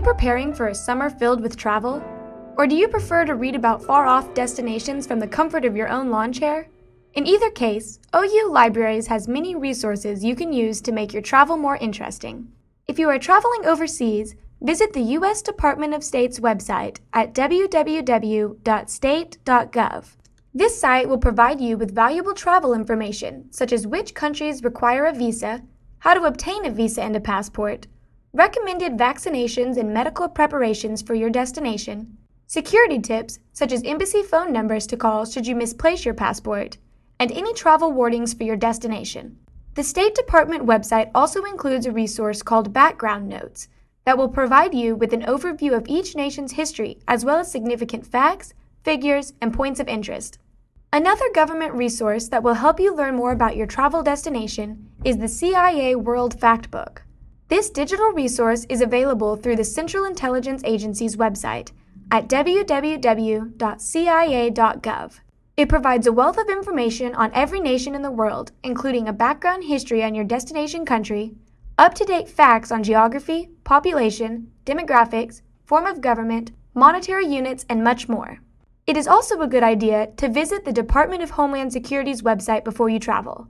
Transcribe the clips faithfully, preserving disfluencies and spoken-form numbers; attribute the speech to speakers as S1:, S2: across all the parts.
S1: preparing for a summer filled with travel? Or do you prefer to read about far-off destinations from the comfort of your own lawn chair? In either case, O U Libraries has many resources you can use to make your travel more interesting. If you are traveling overseas, visit the U S Department of State's website at w w w dot state dot gov. This site will provide you with valuable travel information, such as which countries require a visa, how to obtain a visa and a passport, recommended vaccinations and medical preparations for your destination, security tips such as embassy phone numbers to call should you misplace your passport, and any travel warnings for your destination. The State Department website also includes a resource called Background Notes that will provide you with an overview of each nation's history as well as significant facts, figures, and points of interest. Another government resource that will help you learn more about your travel destination is the C I A World Factbook. This digital resource is available through the Central Intelligence Agency's website at w w w dot c i a dot gov. It provides a wealth of information on every nation in the world, including a background history on your destination country, up-to-date facts on geography, population, demographics, form of government, monetary units, and much more. It is also a good idea to visit the Department of Homeland Security's website before you travel.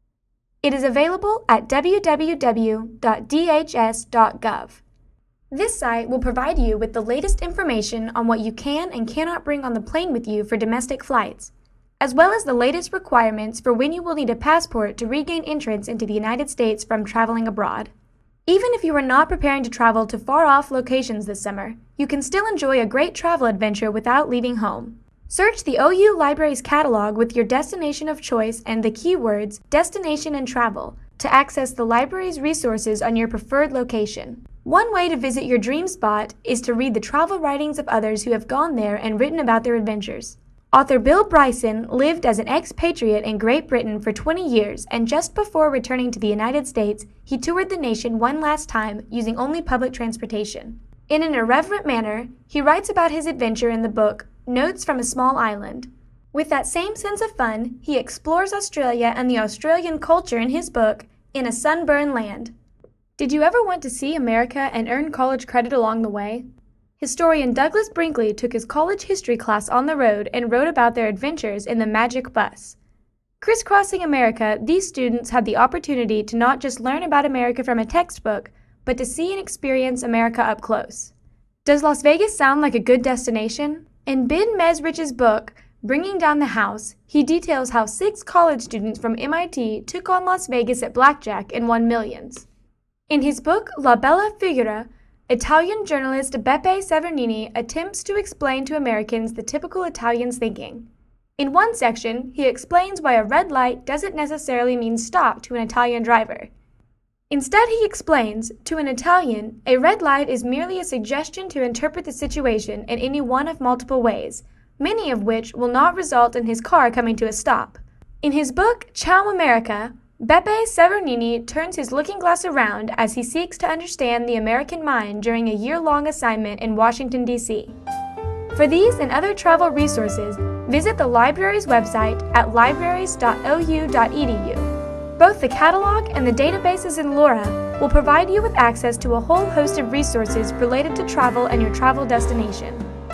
S1: It is available at w w w dot d h s dot gov. This site will provide you with the latest information on what you can and cannot bring on the plane with you for domestic flights, as well as the latest requirements for when you will need a passport to regain entrance into the United States from traveling abroad. Even if you are not preparing to travel to far-off locations this summer, you can still enjoy a great travel adventure without leaving home. Search the O U Libraries catalog with your destination of choice and the keywords destination and travel to access the library's resources on your preferred location. One way to visit your dream spot is to read the travel writings of others who have gone there and written about their adventures. Author Bill Bryson lived as an expatriate in Great Britain for twenty years, and just before returning to the United States, he toured the nation one last time using only public transportation. In an irreverent manner, he writes about his adventure in the book Notes from a Small Island. With that same sense of fun, he explores Australia and the Australian culture in his book In a Sunburned Land. Did you ever want to see America and earn college credit along the way? Historian Douglas Brinkley took his college history class on the road and wrote about their adventures in the Magic Bus. Crisscrossing America, these students had the opportunity to not just learn about America from a textbook, but to see and experience America up close. Does Las Vegas sound like a good destination? In Ben Mesrich's book, Bringing Down the House, he details how six college students from M I T took on Las Vegas at blackjack and won millions. In his book La Bella Figura, Italian journalist Beppe Severnini attempts to explain to Americans the typical Italian's thinking. In one section, he explains why a red light doesn't necessarily mean stop to an Italian driver. Instead, he explains, to an Italian, a red light is merely a suggestion to interpret the situation in any one of multiple ways, many of which will not result in his car coming to a stop. In his book Ciao America, Beppe Severnini turns his looking glass around as he seeks to understand the American mind during a year-long assignment in Washington, D C For these and other travel resources, visit the library's website at libraries dot o u dot e d u. Both the catalog and the databases in LoRa will provide you with access to a whole host of resources related to travel and your travel destination.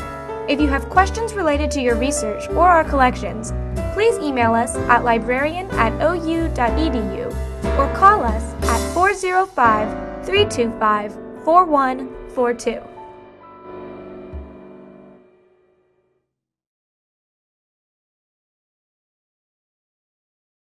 S1: If you have questions related to your research or our collections, please email us at librarian at o u dot e d u or call us at four zero five, three two five, four one four two.